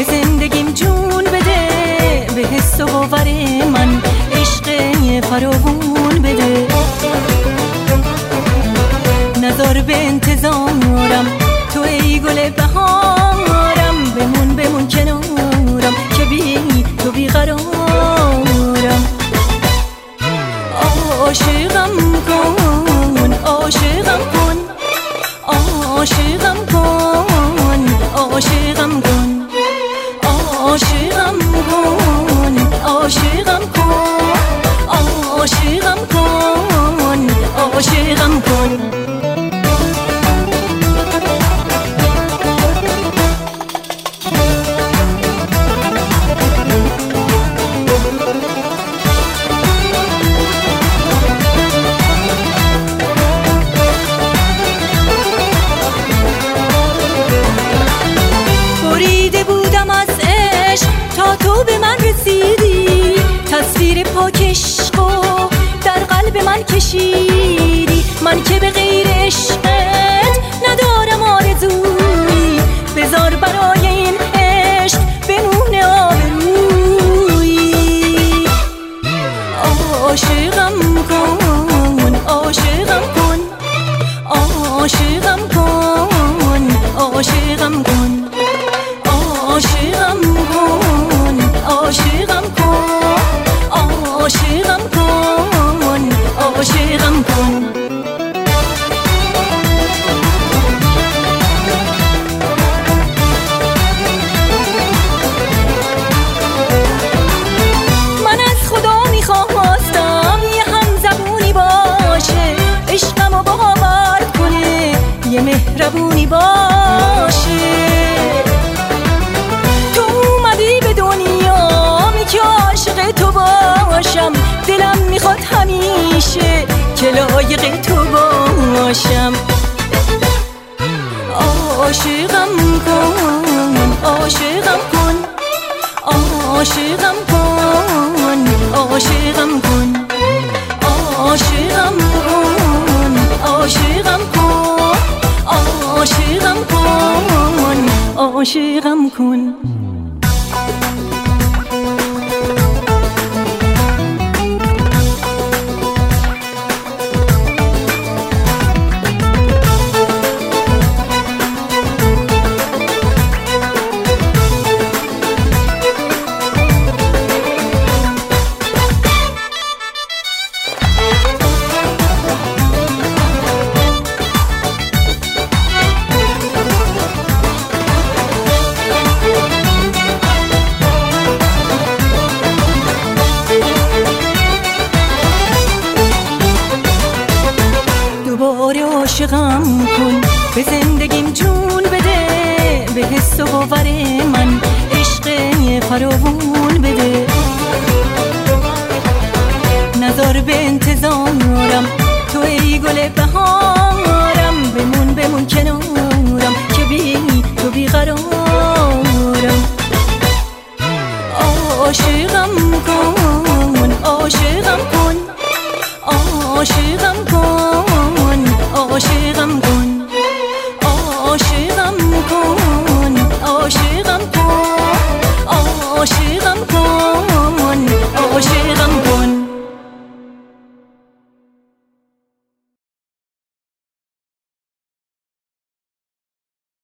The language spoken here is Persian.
به زندگیم جون بده، به حس و باور من عشق فراوون بده. نذار به انتظارم تو ای گل بهارم، بمون کنارم که بی تو بیقرارم. عاشقم کن، عاشقم کن، عاشقم کن، عاشقم کن، عاشقم کن، عاشقم کن، عاشقم کن، عاشقم کن. بریده بودم از عشق تا تو به من رسیدی، تصویر پاک عشق و در قلب من کشیدی. من که به غیر عشقت ندارم آرزویی، بذار برای این عشق بمونه آبرویی. عاشقم کن، عاشقم کن، عاشقم کن، عاشقم کن، عاشقم کن، عاشقم کن، عاشقم کن، عاشقم کن. من از خدا میخواستم یه همزبونی باشه، عشقمو باور کنه، یه مهربونی باشه. تو اومدی به دنیا که عاشق تو باشم، دلم میخواد همیشه که لایق تو باشم. عاشقم کن، عاشقم کن، عاشقم کن، عاشقم کن، عاشقم کن، عاشقم کن، عاشقم کن، عاشقم کن. دوباره عاشقم کن، به زندگیم جون بده، به حس و باور من عشق فراوون بده. نذار به انتظارم تو ای گل بهارم، بمون کنارم